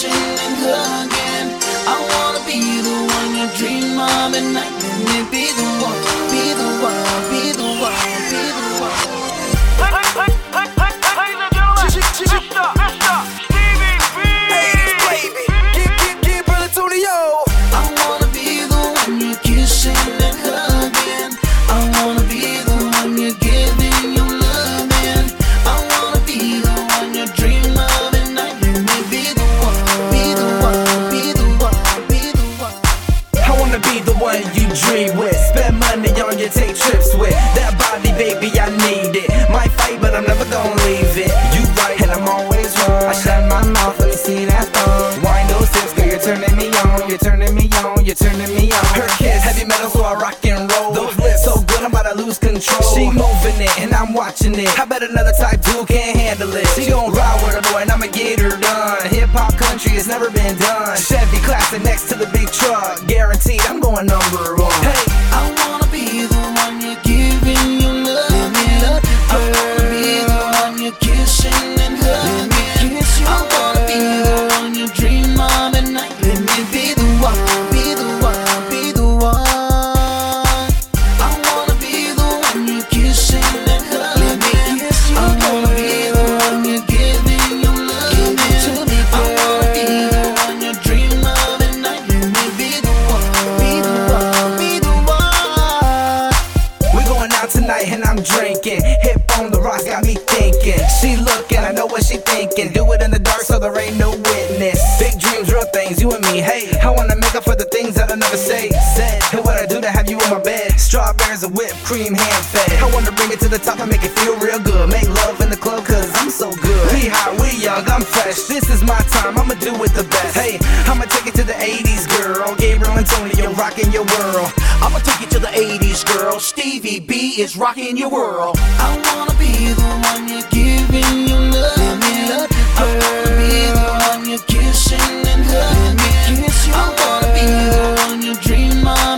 kissing and hugging. I wanna be the one you dream of at night. Let me be the one, be the one, be the one, be the one. Ladies and gentlemen, Mr. Stevie B. Ladies, baby, get brother Tonio. I wanna be the one you're kissing and hugging. I wanna be the one you're giving your loving. I wanna be the one you dream of at night. Let me be the one, be the one, be the one, be the one. I wanna be the one you dream with, spend money on you, take trips with. That body, baby, I need it. Might fight, but I'm never gonna leave it. You right, and I'm always wrong. I shut my mouth, let me see that thong. Wind those hips, girl, you're turning me on. You're turning me on, you're turning me on. Her kiss, heavy metal, so I rock and roll. Those lips, so good, I'm about to lose control. She moving it, and I'm watching it. I bet another type dude can't handle it. She gon' ride with her boy, and I'ma get her done. Hip-hop country has never been done. Chevy Classic next to the big truck. Guaranteed, I'm going number one. Hey, I wanna be the one you're giving your loving. I wanna be the one you're kissing and hugging. I wanna be the one you dream of at night. Let me be the one, be the one, be the one. I wanna be the one you're kissing and hugging. I wanna be the one you're giving your loving. I wanna be the one you dream of at night. Let me be the one, be the one, be the one. we going out tonight and I'm drinking. Hip on the rocks got me thinking. She looking, I know what she thinking. Do it in the dark so there ain't no witness. Big dreams, real things, you and me. Hey, I wanna make up for the things that I never said. And what I do to have you in my bed. Strawberries and whipped cream, hand fed. I wanna bring it to the top and make it feel real good. Make love in the club cause I'm so good. We hot, we young, I'm fresh. This is my time, I'ma do it the best. Hey, I'ma take it to the 80s, girl. Gabriel and Tony, you're rocking your world. I'ma take you to the 80s, girl. Stevie B is rocking your world. I wanna be the one you're giving your loving. I wanna be the one you're kissing and hugging. I wanna be the one you dream of